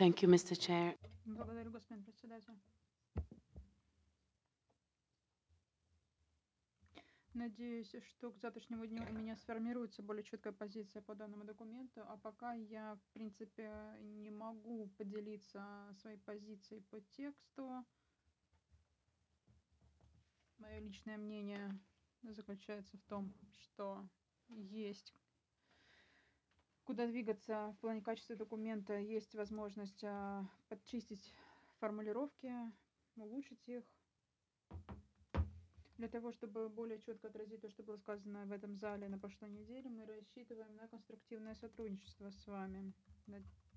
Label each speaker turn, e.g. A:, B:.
A: Thank you, Mr. Chair.
B: Благодарю, господин председатель. Надеюсь, что к завтрашнему дню у меня сформируется более четкая позиция по данному документу, а пока я, в принципе, не могу поделиться своей позицией по тексту. Мое личное мнение заключается в том, что есть куда двигаться в плане качества документа, есть возможность подчистить формулировки, улучшить их, для того, чтобы более четко отразить то, что было сказано в этом зале на прошлой неделе. Мы рассчитываем на конструктивное сотрудничество с вами.